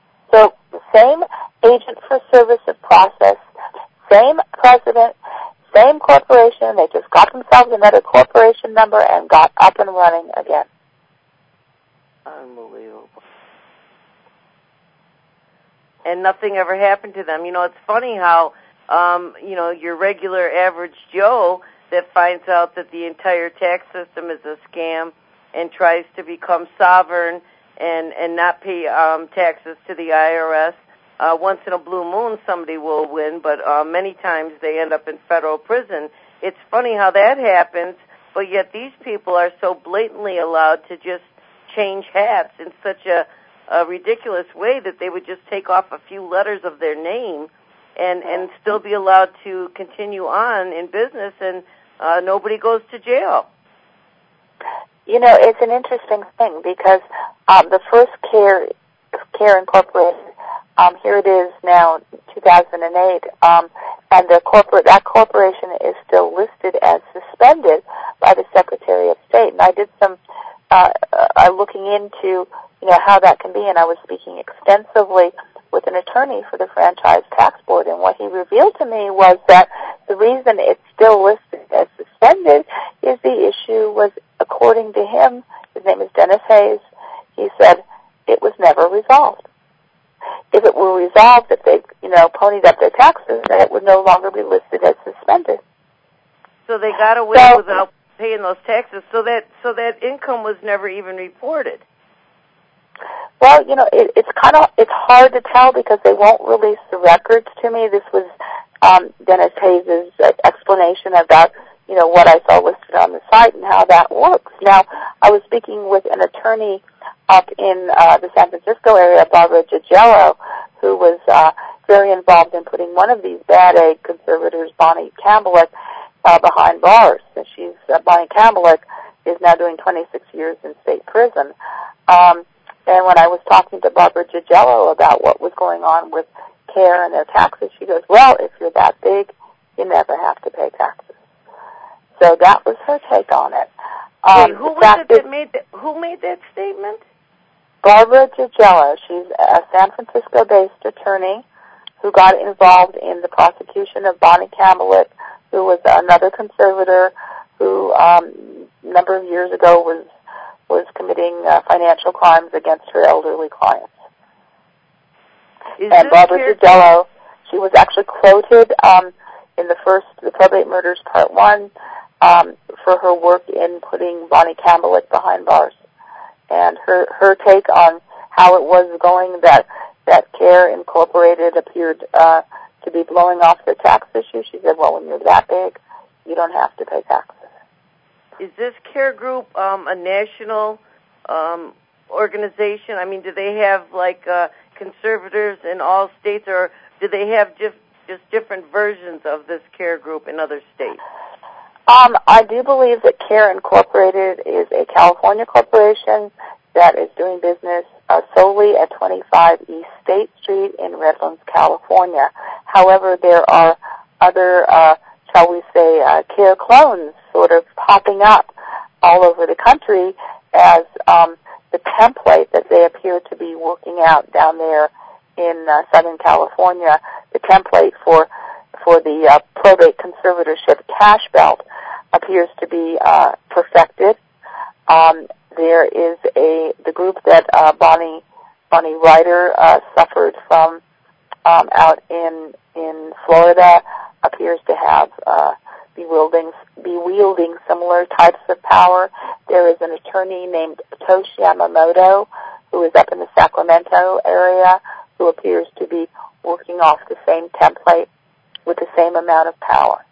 So the same agent for service of process, same president, same corporation. They just got themselves another corporation number and got up and running again. Unbelievable. And nothing ever happened to them. You know, it's funny how, um, you know, your regular average Joe that finds out that the entire tax system is a scam and tries to become sovereign and, and not pay um, taxes to the I R S. Uh, once in a blue moon, somebody will win, but uh, many times they end up in federal prison. It's funny how that happens, but yet these people are so blatantly allowed to just change hats in such a, a ridiculous way that they would just take off a few letters of their name and, and still be allowed to continue on in business, and uh, nobody goes to jail. You know, it's an interesting thing because um, the first CARE, CARE Incorporated, um, here it is now, two thousand eight, um, and the corporate that corporation is still listed as suspended by the Secretary of State. And I did some uh, uh, looking into, you know, how that can be, and I was speaking extensively with an attorney for the Franchise Tax Board, and what he revealed to me was that the reason it's still listed as suspended is the issue was, according to him, his name is Dennis Hayes, he said it was never resolved. If it were resolved, if they, you know, ponied up their taxes, then it would no longer be listed as suspended. So they got away so, without paying those taxes, so that so that income was never even reported. Well, you know, it, it's kind of it's hard to tell because they won't release the records to me. This was um, Dennis Hayes' explanation about, you know, what I saw listed on the site and how that works. Now, I was speaking with an attorney up in uh, the San Francisco area, Barbara Gigello, who was uh, very involved in putting one of these bad egg conservators, Bonnie Campbellick, uh, behind bars. And she's uh, Bonnie Campbellick is now doing twenty-six years in state prison. Um, and when I was talking to Barbara Gigello about what was going on with CARE and their taxes, she goes, "Well, if you're that big, you never have to pay taxes." So that was her take on it. Um, Wait, who was it that made that, who made that statement? Barbara Gigello. She's a San Francisco-based attorney who got involved in the prosecution of Bonnie Campbellick who was another conservator who um, a number of years ago was was committing uh, financial crimes against her elderly clients. Is and Barbara fair? Zudello, she was actually quoted um, in the first, the Probate Murders Part one, um, for her work in putting Bonnie Campbell behind bars. And her, her take on how it was going that, that CARE Incorporated appeared uh, to be blowing off their tax issue. She said, well, when you're that big, you don't have to pay taxes. Is this CARE Group um, a national um, organization? I mean, do they have, like, uh, conservators in all states, or do they have just, just different versions of this CARE Group in other states? Um, I do believe that CARE Incorporated is a California corporation that is doing business uh, solely at twenty-five East State Street in Redlands, California. However, there are other, uh, shall we say, uh, CARE clones sort of popping up all over the country as um, the template that they appear to be working out down there in uh, Southern California, the template for for the uh, probate conservatorship cash belt appears to be uh, perfected. Um, there is a the group that uh, Bonnie Bonnie Ryder uh, suffered from um, out in in Florida appears to have uh, be wielding be wielding similar types of power. There is an attorney named Toshi Yamamoto who is up in the Sacramento area who appears to be working off the same template with the same amount of power.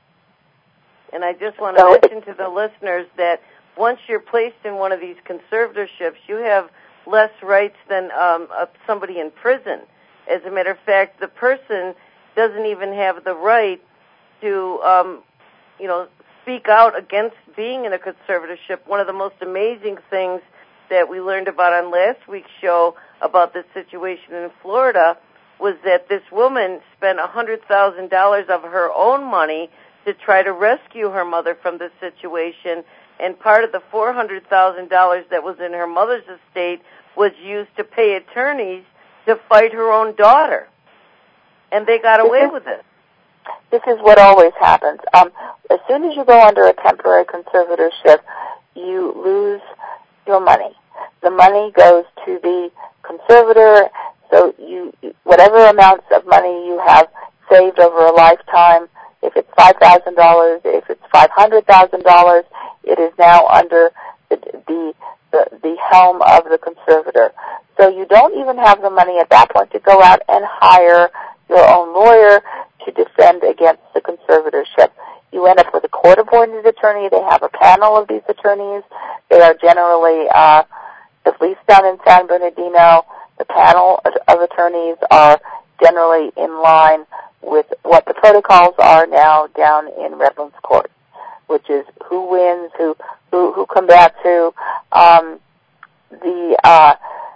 And I just want to so mention to the listeners that once you're placed in one of these conservatorships, you have less rights than um, uh, somebody in prison. As a matter of fact, the person doesn't even have the right to, um, you know, speak out against being in a conservatorship. One of the most amazing things that we learned about on last week's show about this situation in Florida was that this woman spent one hundred thousand dollars of her own money to try to rescue her mother from this situation, and part of the four hundred thousand dollars that was in her mother's estate was used to pay attorneys to fight her own daughter. And they got away with it. This is what always happens. Um, as soon as you go under a temporary conservatorship, you lose your money. The money goes to the conservator, so you whatever amounts of money you have saved over a lifetime, if it's five thousand dollars, if it's five hundred thousand dollars, it is now under the, the the the helm of the conservator. So you don't even have the money at that point to go out and hire your own lawyer to defend against the conservatorship. You end up with a court-appointed attorney. They have a panel of these attorneys. They are generally, uh, at least down in San Bernardino, the panel of attorneys are generally in line with what the protocols are now down in Redlands Court, which is who wins, who who, who combats who. Um, the uh,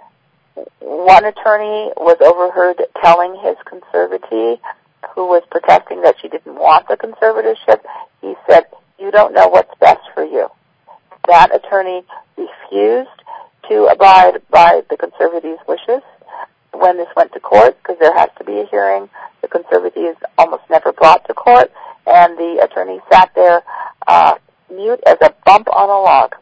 one attorney was overheard telling his conservatee, who was protesting that she didn't want the conservatorship, he said, "You don't know what's best for you." That attorney refused to abide by the conservatee's wishes when this went to court, because there has to be a hearing. The conservatee is almost never brought to court, and the attorney sat there uh, mute as a bump on a log.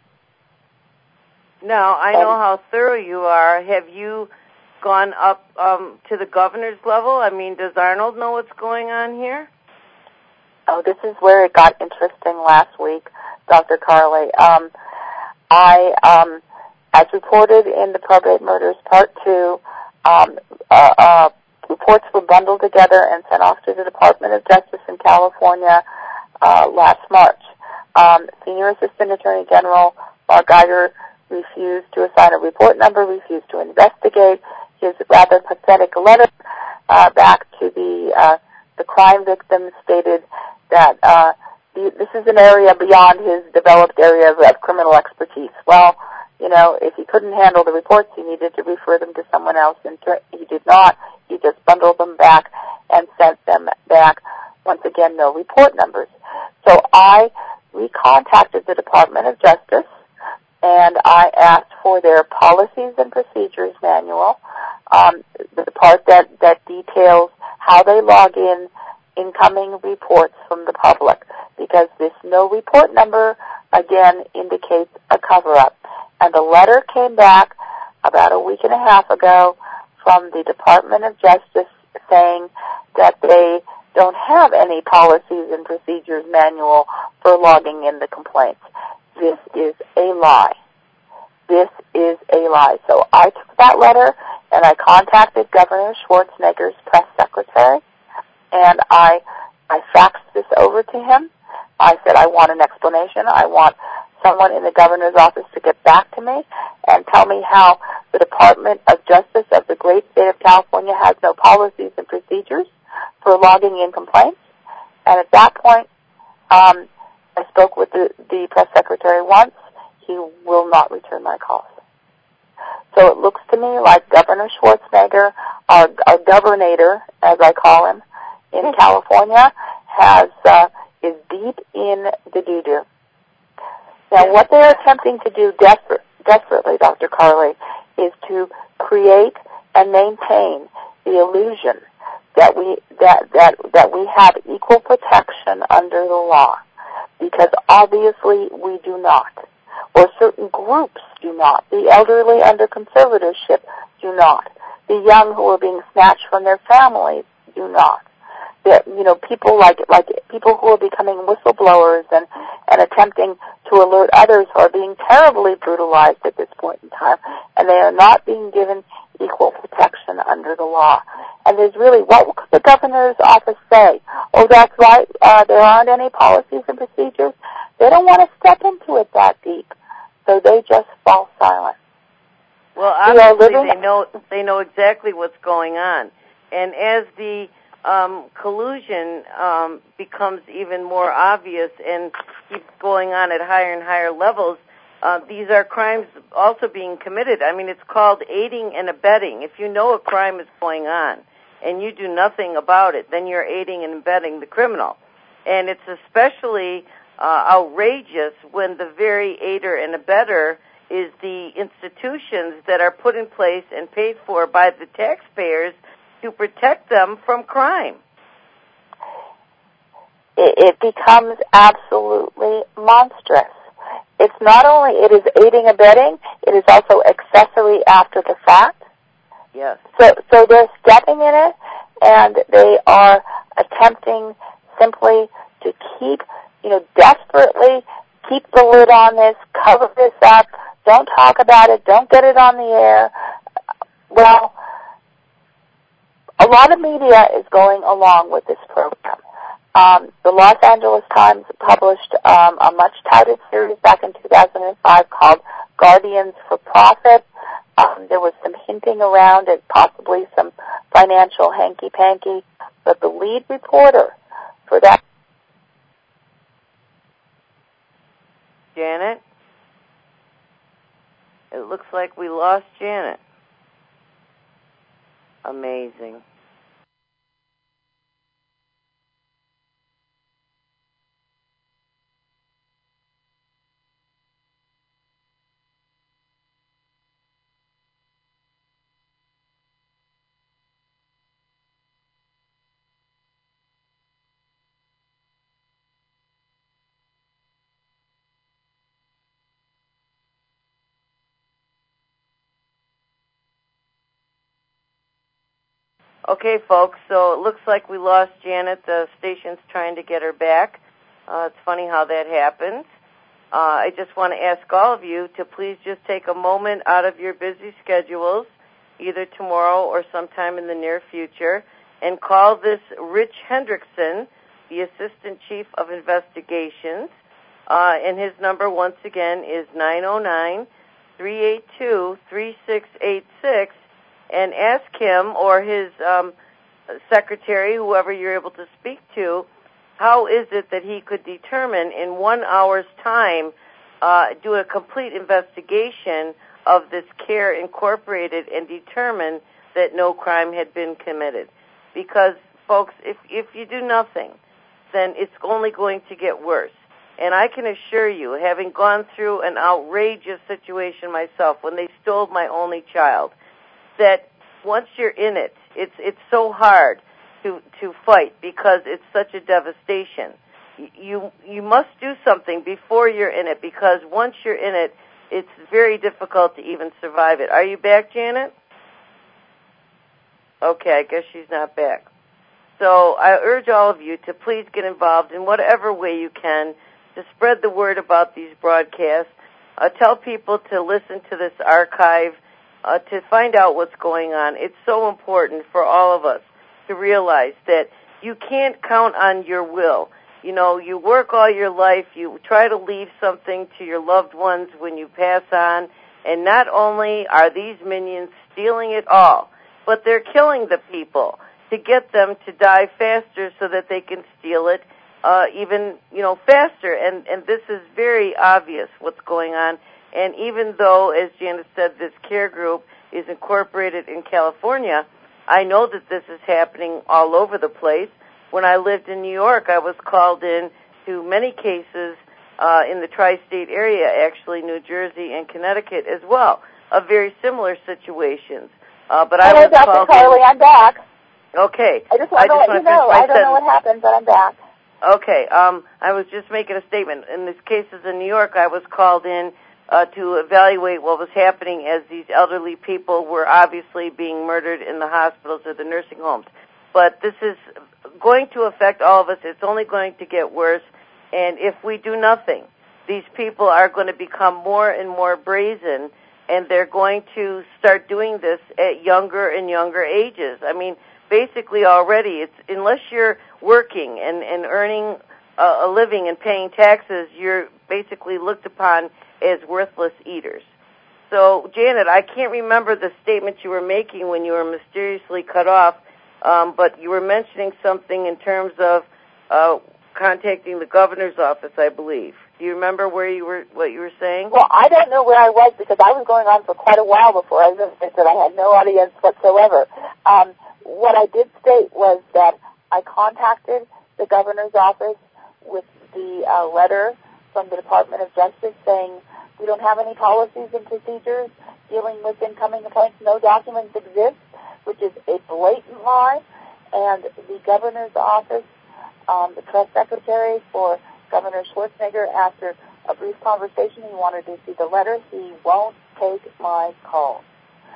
Now, I know how thorough you are. Have you gone up um, to the governor's level? I mean, does Arnold know what's going on here? Oh, this is where it got interesting last week, Doctor Carly. Um, I, um, as reported in the Probate Murders Part two, um, uh, uh, reports were bundled together and sent off to the Department of Justice in California uh, last March. Um, Senior Assistant Attorney General Mark Geiger refused to assign a report number, refused to investigate. His rather pathetic letter uh, back to the uh, the crime victim stated that uh, the, this is an area beyond his developed area of, of criminal expertise. Well, you know, if he couldn't handle the reports, he needed to refer them to someone else, and he did not. He just bundled them back and sent them back. Once again, no report numbers. So I recontacted the Department of Justice, and I asked for their policies and procedures manual, um, the part that, that details how they log in incoming reports from the public, because this no report number, again, indicates a cover-up. And the letter came back about a week and a half ago from the Department of Justice saying that they don't have any policies and procedures manual for logging in the complaints. This is a lie. This is a lie. So I took that letter and I contacted Governor Schwarzenegger's press secretary, and I I faxed this over to him. I said, I want an explanation. I want someone in the governor's office to get back to me and tell me how the Department of Justice of the great state of California has no policies and procedures for logging in complaints. And at that point, um, I spoke with the, the press secretary once. He will not return my calls. So it looks to me like Governor Schwarzenegger, our, our governor, as I call him, in California, has uh, is deep in the doo-doo. Now, what they are attempting to do desperate, desperately, Doctor Carly, is to create and maintain the illusion that we that that that we have equal protection under the law, because obviously we do not, or certain groups do not. The elderly under conservatorship do not. The young who are being snatched from their families do not. That, you know, people like like people who are becoming whistleblowers and, and attempting to alert others who are being terribly brutalized at this point in time, and they are not being given equal protection under the law. And there's really, what could the governor's office say? Oh, that's right, uh, there aren't any policies and procedures. They don't want to step into it that deep, so they just fall silent. Well, obviously they know they know exactly what's going on, and as the Um, collusion um, becomes even more obvious and keeps going on at higher and higher levels, uh, these are crimes also being committed. I mean, it's called aiding and abetting. If you know a crime is going on and you do nothing about it, then you're aiding and abetting the criminal. And it's especially uh, outrageous when the very aider and abetter is the institutions that are put in place and paid for by the taxpayers to protect them from crime. It, it becomes absolutely monstrous. It's not only, it is aiding and abetting, it is also accessory after the fact. Yes. So, so they're stepping in it, and they are attempting simply to keep, you know, desperately keep the lid on this, cover this up, don't talk about it, don't get it on the air. Well, a lot of media is going along with this program. Um, the Los Angeles Times published um, a much-touted series back in two thousand five called Guardians for Profit. Um, there was some hinting around at possibly some financial hanky-panky, but the lead reporter for that... Janet? It looks like we lost Janet. Amazing. Okay, folks, so it looks like we lost Janet. The station's trying to get her back. Uh, it's funny how that happens. Uh, I just want to ask all of you to please just take a moment out of your busy schedules, either tomorrow or sometime in the near future, and call this Rich Hendrickson, the Assistant Chief of Investigations. Uh, and his number, once again, is nine oh nine, three eight two, three six eight six. And ask him or his um, secretary, whoever you're able to speak to, how is it that he could determine in one hour's time, uh, do a complete investigation of this CARE Incorporated and determine that no crime had been committed. Because, folks, if, if you do nothing, then it's only going to get worse. And I can assure you, having gone through an outrageous situation myself when they stole my only child, that once you're in it, it's it's so hard to, to fight because it's such a devastation. You, you must do something before you're in it, because once you're in it, it's very difficult to even survive it. Are you back, Janet? Okay, I guess she's not back. So I urge all of you to please get involved in whatever way you can to spread the word about these broadcasts. Uh, tell people to listen to this archive, uh, to find out what's going on. It's so important for all of us to realize that you can't count on your will. You know, you work all your life, you try to leave something to your loved ones when you pass on, and not only are these minions stealing it all, but they're killing the people to get them to die faster so that they can steal it uh, even, you know, faster. And, and this is very obvious what's going on. And even though, as Janet said, this care group is incorporated in California, I know that this is happening all over the place. When I lived in New York, I was called in to many cases uh, in the tri-state area, actually New Jersey and Connecticut as well, of very similar situations. Uh, but I Hello, was Doctor called Carly, in. I'm back. Okay. I just want to let you know. I don't know what happened, but I'm back. Okay. Um, I was just making a statement. In these cases in New York, I was called in uh, to evaluate what was happening as these elderly people were obviously being murdered in the hospitals or the nursing homes. But this is going to affect all of us. It's only going to get worse. And if we do nothing, these people are going to become more and more brazen, and they're going to start doing this at younger and younger ages. I mean, basically already, it's unless you're working and, and earning a, a living and paying taxes, you're basically looked upon as worthless eaters. So, Janet, I can't remember the statement you were making when you were mysteriously cut off, um, but you were mentioning something in terms of uh, contacting the governor's office, I believe. Do you remember where you were, what you were saying? Well, I don't know where I was because I was going on for quite a while before I realized that I had no audience whatsoever. Um, what I did state was that I contacted the governor's office with the uh, letter from the Department of Justice saying we don't have any policies and procedures dealing with incoming complaints. No documents exist, which is a blatant lie. And the governor's office, um, the press secretary for Governor Schwarzenegger, after a brief conversation, he wanted to see the letter. He won't take my calls.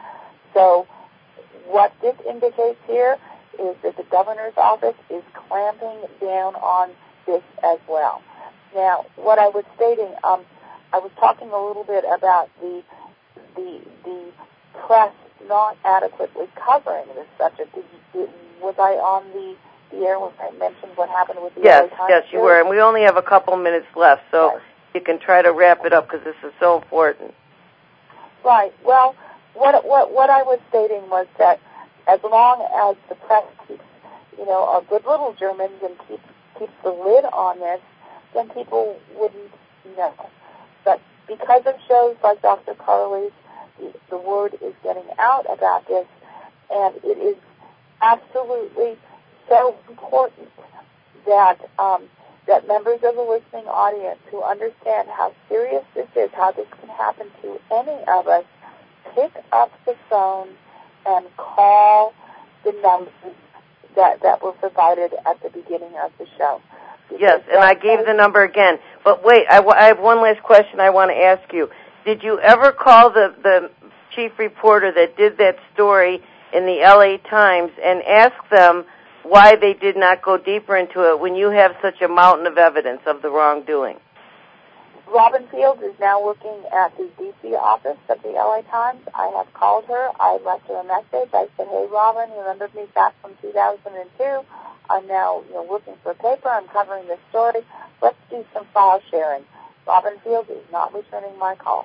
So what this indicates here is that the governor's office is clamping down on this as well. Now, what I was stating, um, I was talking a little bit about the the the press not adequately covering this subject. Did you, was I on the, the air when I mentioned what happened with the Yes, L A Times? yes, you were, and we only have a couple minutes left, so right. You can try to wrap it up because this is so important. Right. Well, what what what I was stating was that as long as the press keeps, you know, are good little Germans and keeps keeps the lid on this, then people wouldn't know. But because of shows like Doctor Carly's, the, the word is getting out about this, and it is absolutely so important that um, that members of the listening audience who understand how serious this is, how this can happen to any of us, pick up the phone and call the numbers that, that were provided at the beginning of the show. Because yes, and I gave the number again. But wait, I, w- I have one last question I want to ask you. Did you ever call the, the chief reporter that did that story in the L A Times and ask them why they did not go deeper into it when you have such a mountain of evidence of the wrongdoing? Robin Fields is now working at the D C office of the L A Times. I have called her. I left her a message. I said, hey, Robin, you remember me back from two thousand two. I'm now, you know, working for a paper. I'm covering this story. Let's do some file sharing. Robin Fields is not returning my call.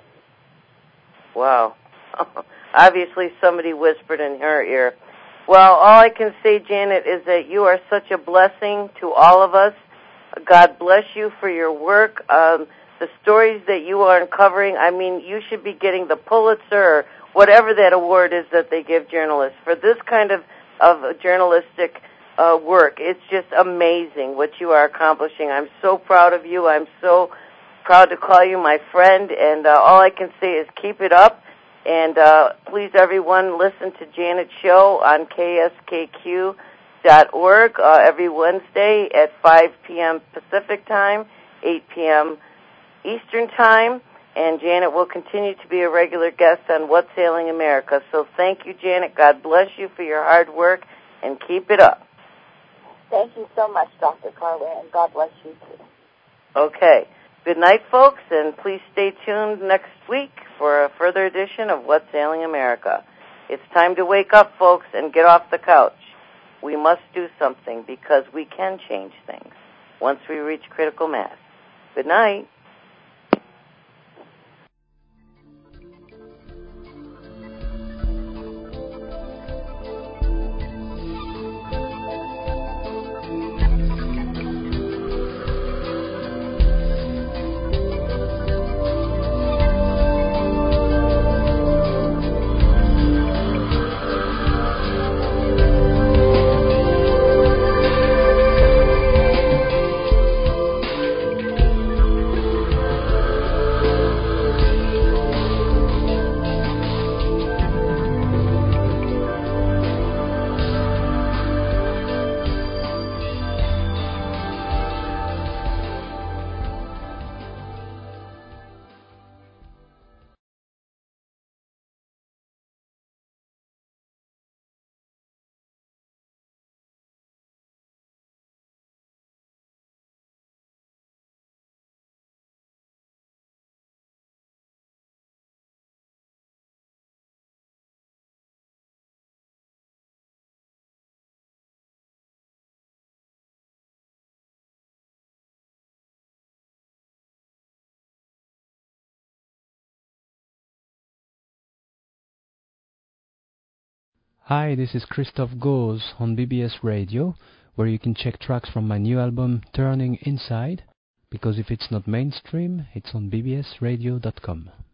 Wow. Obviously somebody whispered in her ear. Well, all I can say, Janet, is that you are such a blessing to all of us. God bless you for your work. Um, the stories that you are uncovering, I mean, you should be getting the Pulitzer or whatever that award is that they give journalists for this kind of, of journalistic uh, work. It's just amazing what you are accomplishing. I'm so proud of you. I'm so proud to call you my friend, and uh, all I can say is keep it up. And uh, please, everyone, listen to Janet's show on K S K Q dot org uh, every Wednesday at five p.m. Pacific Time, eight p.m. Eastern Time. And Janet will continue to be a regular guest on What's Ailing America. So thank you, Janet. God bless you for your hard work, and keep it up. Thank you so much, Doctor Carla, and God bless you, too. Okay. Good night, folks, and please stay tuned next week for a further edition of What's Ailing America. It's time to wake up, folks, and get off the couch. We must do something because we can change things once we reach critical mass. Good night. Hi, this is Christoph Goes on B B S Radio, where you can check tracks from my new album, Turning Inside, because if it's not mainstream, it's on b b s radio dot com.